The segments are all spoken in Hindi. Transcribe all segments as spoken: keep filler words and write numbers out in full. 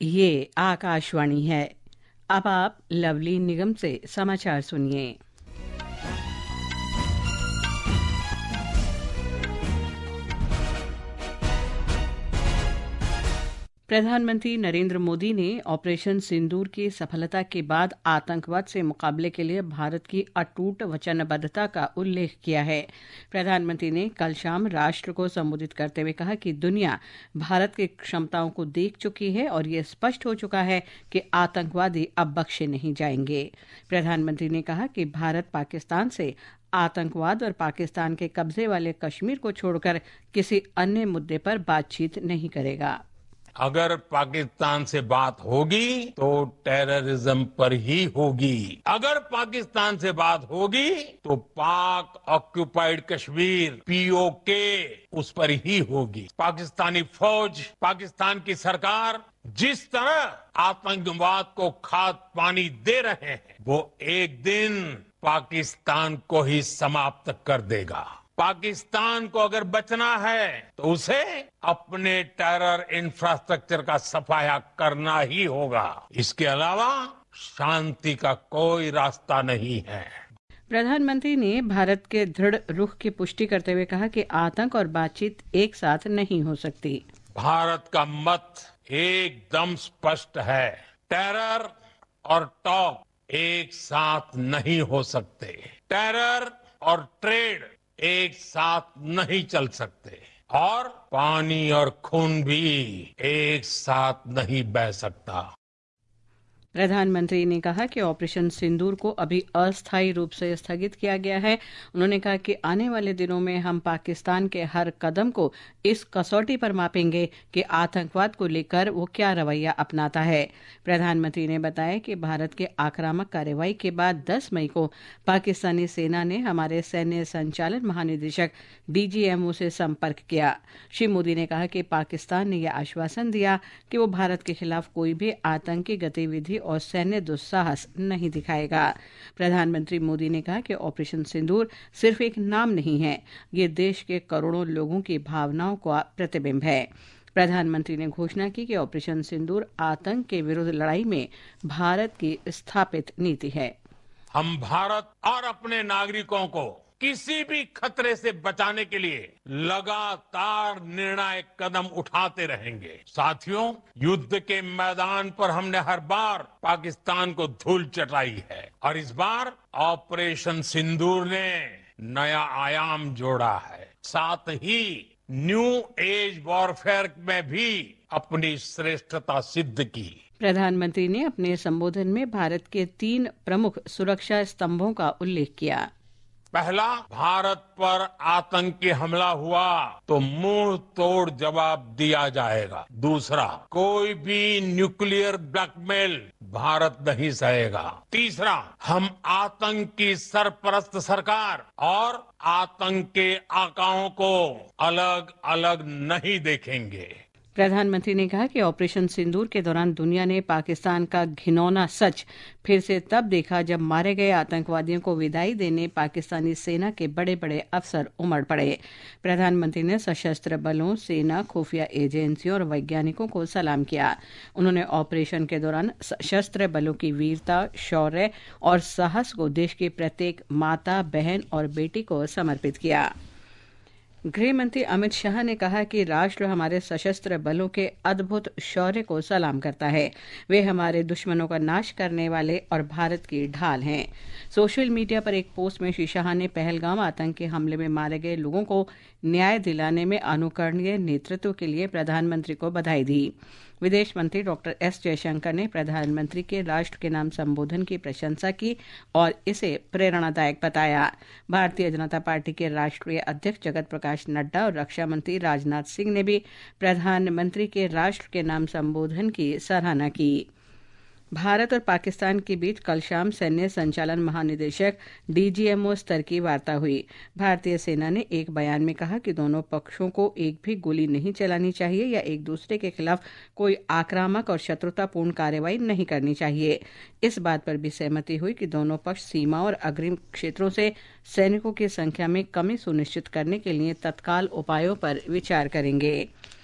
ये आकाशवाणी है। अब आप लवली निगम से समाचार सुनिए। प्रधानमंत्री नरेंद्र मोदी ने ऑपरेशन सिंदूर की सफलता के बाद आतंकवाद से मुकाबले के लिए भारत की अटूट वचनबद्धता का उल्लेख किया है। प्रधानमंत्री ने कल शाम राष्ट्र को संबोधित करते हुए कहा कि दुनिया भारत की क्षमताओं को देख चुकी है और ये स्पष्ट हो चुका है कि आतंकवादी अब बख्शे नहीं जाएंगे। प्रधानमंत्री ने कहा कि भारत पाकिस्तान से आतंकवाद और पाकिस्तान के कब्जे वाले कश्मीर को छोड़कर किसी अन्य मुद्दे पर बातचीत नहीं करेगा। अगर पाकिस्तान से बात होगी तो टेररिज्म पर ही होगी। अगर पाकिस्तान से बात होगी तो पाक ऑक्युपाइड कश्मीर पीओके उस पर ही होगी। पाकिस्तानी फौज, पाकिस्तान की सरकार जिस तरह आतंकवाद को खाद पानी दे रहे हैं वो एक दिन पाकिस्तान को ही समाप्त कर देगा। पाकिस्तान को अगर बचना है तो उसे अपने टेरर इंफ्रास्ट्रक्चर का सफाया करना ही होगा। इसके अलावा शांति का कोई रास्ता नहीं है। प्रधानमंत्री ने भारत के दृढ़ रुख की पुष्टि करते हुए कहा कि आतंक और बातचीत एक साथ नहीं हो सकती। भारत का मत एकदम स्पष्ट है। टेरर और टॉक एक साथ नहीं हो सकते। टेरर और ट्रेड एक साथ नहीं चल सकते और पानी और खून भी एक साथ नहीं बह सकता। प्रधानमंत्री ने कहा कि ऑपरेशन सिंदूर को अभी अस्थायी रूप से स्थगित किया गया है। उन्होंने कहा कि आने वाले दिनों में हम पाकिस्तान के हर कदम को इस कसौटी पर मापेंगे कि आतंकवाद को लेकर वो क्या रवैया अपनाता है। प्रधानमंत्री ने बताया कि भारत के आक्रामक कार्रवाई के बाद दस मई को पाकिस्तानी सेना ने हमारे सैन्य संचालन महानिदेशक डीजीएमओ से संपर्क किया। श्री मोदी ने कहा कि पाकिस्तान ने यह आश्वासन दिया कि वो भारत के खिलाफ कोई भी आतंकी गतिविधि और सैन्य दुस्साहस नहीं दिखाएगा। प्रधानमंत्री मोदी ने कहा कि ऑपरेशन सिंदूर सिर्फ एक नाम नहीं है, ये देश के करोड़ों लोगों की भावनाओं का प्रतिबिंब है। प्रधानमंत्री ने घोषणा की कि ऑपरेशन सिंदूर आतंक के विरुद्ध लड़ाई में भारत की स्थापित नीति है। हम भारत और अपने नागरिकों को किसी भी खतरे से बचाने के लिए लगातार निर्णायक कदम उठाते रहेंगे। साथियों, युद्ध के मैदान पर हमने हर बार पाकिस्तान को धूल चटाई है और इस बार ऑपरेशन सिंदूर ने नया आयाम जोड़ा है। साथ ही न्यू एज वॉरफेयर में भी अपनी श्रेष्ठता सिद्ध की। प्रधानमंत्री ने अपने संबोधन में भारत के तीन प्रमुख सुरक्षा स्तंभों का उल्लेख किया। पहला, भारत पर आतंकी हमला हुआ तो मुंह तोड़ जवाब दिया जाएगा। दूसरा, कोई भी न्यूक्लियर ब्लैकमेल भारत नहीं सहेगा। तीसरा, हम आतंक की सरपरस्त सरकार और आतंक के आकाओं को अलग अलग नहीं देखेंगे। प्रधानमंत्री ने कहा कि ऑपरेशन सिंदूर के दौरान दुनिया ने पाकिस्तान का घिनौना सच फिर से तब देखा जब मारे गए आतंकवादियों को विदाई देने पाकिस्तानी सेना के बड़े बड़े अफसर उमड़ पड़े। प्रधानमंत्री ने सशस्त्र बलों, सेना, खुफिया एजेंसियों और वैज्ञानिकों को सलाम किया। उन्होंने ऑपरेशन के दौरान सशस्त्र बलों की वीरता, शौर्य और साहस को देश की प्रत्येक माता, बहन और बेटी को समर्पित किया। गृह मंत्री अमित शाह ने कहा कि राष्ट्र हमारे सशस्त्र बलों के अद्भुत शौर्य को सलाम करता है। वे हमारे दुश्मनों का नाश करने वाले और भारत की ढाल हैं। सोशल मीडिया पर एक पोस्ट में श्री शाह ने पहलगाम आतंकी हमले में मारे गए लोगों को न्याय दिलाने में अनुकरणीय नेतृत्व के लिए प्रधानमंत्री को बधाई दी। विदेश मंत्री डॉक्टर एस जयशंकर ने प्रधानमंत्री के राष्ट्र के नाम संबोधन की प्रशंसा की और इसे प्रेरणादायक बताया। भारतीय जनता पार्टी के राष्ट्रीय अध्यक्ष जगत प्रकाश नड्डा और रक्षा मंत्री राजनाथ सिंह ने भी प्रधानमंत्री के राष्ट्र के नाम संबोधन की सराहना की। भारत और पाकिस्तान के बीच कल शाम सैन्य संचालन महानिदेशक डीजीएमओ स्तर की वार्ता हुई। भारतीय सेना ने एक बयान में कहा कि दोनों पक्षों को एक भी गोली नहीं चलानी चाहिए या एक दूसरे के खिलाफ कोई आक्रामक और शत्रुतापूर्ण कार्रवाई नहीं करनी चाहिए। इस बात पर भी सहमति हुई कि दोनों पक्ष सीमा और अग्रिम क्षेत्रों से सैनिकों की संख्या में कमी सुनिश्चित करने के लिए तत्काल उपायों पर विचार करेंगे।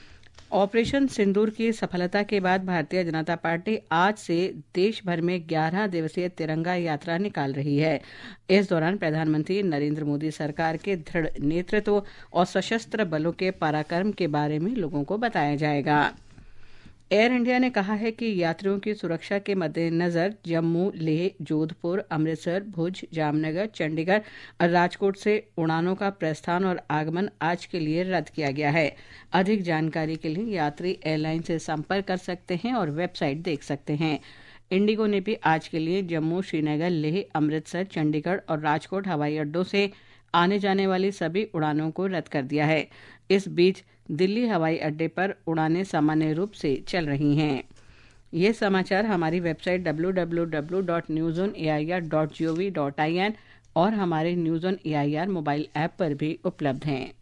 ऑपरेशन सिंदूर की सफलता के बाद भारतीय जनता पार्टी आज से देश भर में ग्यारह दिवसीय तिरंगा यात्रा निकाल रही है। इस दौरान प्रधानमंत्री नरेंद्र मोदी सरकार के दृढ़ नेतृत्व और सशस्त्र बलों के पराक्रम के बारे में लोगों को बताया जाएगा। एयर इंडिया ने कहा है कि यात्रियों की सुरक्षा के मद्देनजर जम्मू, लेह, जोधपुर, अमृतसर, भुज, जामनगर, चंडीगढ़ और राजकोट से उड़ानों का प्रस्थान और आगमन आज के लिए रद्द किया गया है। अधिक जानकारी के लिए यात्री एयरलाइन से संपर्क कर सकते हैं और वेबसाइट देख सकते हैं। इंडिगो ने भी आज के लिए जम्मू, श्रीनगर, लेह, अमृतसर, चंडीगढ़ और राजकोट हवाई अड्डों से आने जाने वाली सभी उड़ानों को रद्द कर दिया है। इस बीच दिल्ली हवाई अड्डे पर उड़ानें सामान्य रूप से चल रही हैं। ये समाचार हमारी website W W W dot news on A I R dot G O V dot I N और हमारे news on A I R mobile app पर भी उपलब्ध हैं।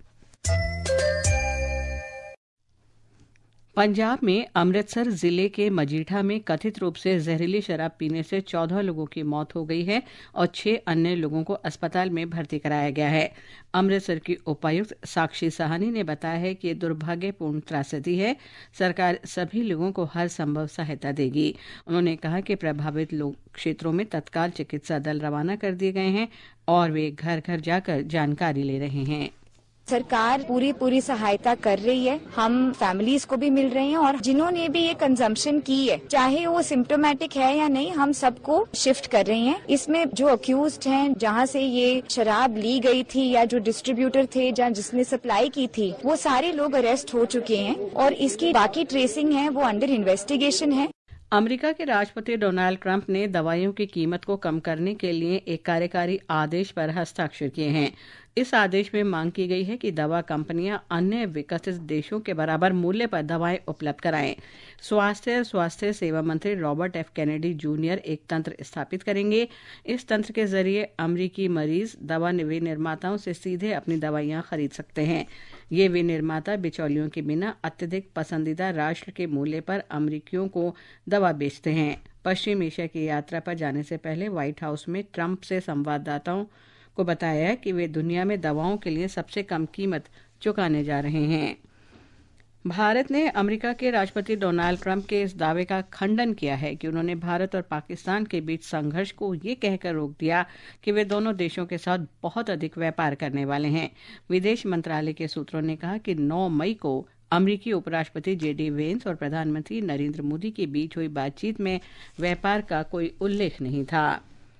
पंजाब में अमृतसर जिले के मजीठा में कथित रूप से जहरीली शराब पीने से चौदह लोगों की मौत हो गई है और छह अन्य लोगों को अस्पताल में भर्ती कराया गया है। अमृतसर की उपायुक्त साक्षी साहनी ने बताया है कि ये दुर्भाग्यपूर्ण त्रासदी है। सरकार सभी लोगों को हर संभव सहायता देगी। उन्होंने कहा कि प्रभावित लोग क्षेत्रों में तत्काल चिकित्सा दल रवाना कर दिए गए हैं और वे घर घर जाकर जानकारी ले रहे हैं। सरकार पूरी पूरी सहायता कर रही है। हम फैमिलीज को भी मिल रहे हैं और जिन्होंने भी ये कंजम्पशन की है, चाहे वो सिम्टोमेटिक है या नहीं, हम सबको शिफ्ट कर रहे हैं। इसमें जो अक्यूज्ड हैं, जहां से ये शराब ली गई थी या जो डिस्ट्रीब्यूटर थे, जहां जिसने सप्लाई की थी, वो सारे लोग अरेस्ट हो चुके हैं और इसकी बाकी ट्रेसिंग है वो अंडर इन्वेस्टिगेशन है। अमेरिका के राष्ट्रपति डोनाल्ड ट्रंप ने दवाइयों की कीमत को कम करने के लिए एक कार्यकारी आदेश पर हस्ताक्षर किए हैं। इस आदेश में मांग की गई है कि दवा कंपनियां अन्य विकसित देशों के बराबर मूल्य पर दवाएं उपलब्ध कराएं। स्वास्थ्य और स्वास्थ्य सेवा मंत्री रॉबर्ट एफ कैनेडी जूनियर एक तंत्र स्थापित करेंगे। इस तंत्र के जरिए अमेरिकी मरीज दवा विनिर्माताओं से सीधे अपनी दवाइयां खरीद सकते हैं। ये विनिर्माता बिचौलियों के बिना अत्यधिक पसंदीदा राष्ट्र के मूल्य पर अमेरिकियों को दवा बेचते हैं। पश्चिम एशिया की यात्रा पर जाने से पहले व्हाइट हाउस में ट्रंप से संवाददाताओं को बताया कि वे दुनिया में दवाओं के लिए सबसे कम कीमत चुकाने जा रहे हैं। भारत ने अमेरिका के राष्ट्रपति डोनाल्ड ट्रंप के इस दावे का खंडन किया है कि उन्होंने भारत और पाकिस्तान के बीच संघर्ष को ये कहकर रोक दिया कि वे दोनों देशों के साथ बहुत अधिक व्यापार करने वाले हैं। विदेश मंत्रालय के सूत्रों ने कहा कि नौ मई को अमेरिकी उपराष्ट्रपति जे डी वेंस और प्रधानमंत्री नरेंद्र मोदी के बीच हुई बातचीत में व्यापार का कोई उल्लेख नहीं था।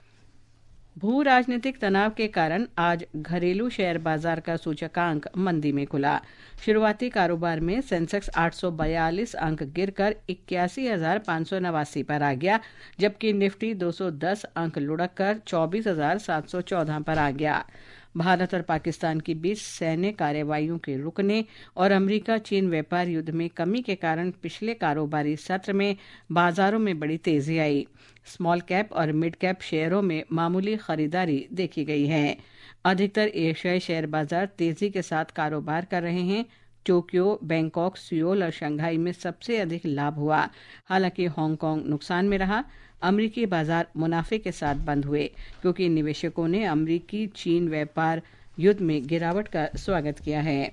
भू राजनीतिक तनाव के कारण आज घरेलू शेयर बाजार का सूचकांक मंदी में खुला। शुरुआती कारोबार में सेंसेक्स आठ सौ बयालीस अंक गिरकर इक्यासी हजार पाँच सौ नवासी पर आ गया, जबकि निफ्टी दो सौ दस अंक लुढ़क कर चौबीस हजार सात सौ चौदह पर आ गया। भारत और पाकिस्तान के बीच सैन्य कार्रवाइयों के रुकने और अमेरिका चीन व्यापार युद्ध में कमी के कारण पिछले कारोबारी सत्र में बाजारों में बड़ी तेजी आई। स्मॉल कैप और मिड कैप शेयरों में मामूली खरीदारी देखी गई है। अधिकतर एशियाई शेयर बाजार तेजी के साथ कारोबार कर रहे हैं। टोक्यो, बैंकॉक, सियोल और शंघाई में सबसे अधिक लाभ हुआ। हालांकि हांगकांग नुकसान में रहा। अमेरिकी बाजार मुनाफे के साथ बंद हुए क्योंकि निवेशकों ने अमेरिकी चीन व्यापार युद्ध में गिरावट का स्वागत किया है।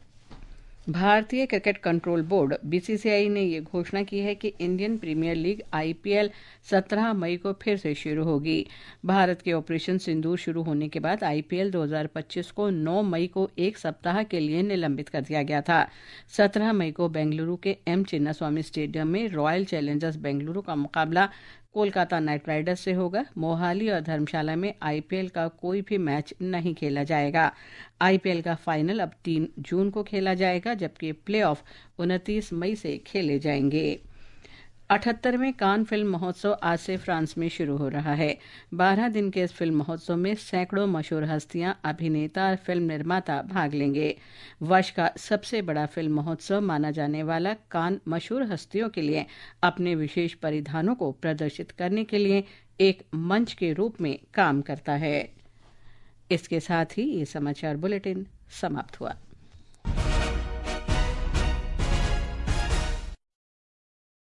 भारतीय cricket control board B C C I ने ये घोषणा की है कि Indian premier league I P L सत्रह मई को फिर से शुरू होगी। भारत के ऑपरेशन सिंदूर शुरू होने के बाद आई पी एल दो हज़ार पच्चीस को नौ मई को एक सप्ताह के लिए निलंबित कर दिया गया था। सत्रह मई को बेंगलुरु के एम चिन्नास्वामी स्टेडियम में रॉयल चैलेंजर्स बेंगलुरु का मुकाबला कोलकाता नाइट राइडर्स से होगा। मोहाली और धर्मशाला में आई पी एल का कोई भी मैच नहीं खेला जाएगा। आई पी एल का फाइनल अब तीन जून को खेला जाएगा, जबकि प्लेऑफ उनतीस मई से खेले जाएंगे। अठहत्तरवें कान फिल्म महोत्सव आज से फ्रांस में शुरू हो रहा है। बारह दिन के इस फिल्म महोत्सव में सैकड़ों मशहूर हस्तियां, अभिनेता और फिल्म निर्माता भाग लेंगे। वर्ष का सबसे बड़ा फिल्म महोत्सव माना जाने वाला कान मशहूर हस्तियों के लिए अपने विशेष परिधानों को प्रदर्शित करने के लिए एक मंच के रूप में काम करता है। इसके साथ ही ये समाचार बुलेटिन समाप्त हुआ।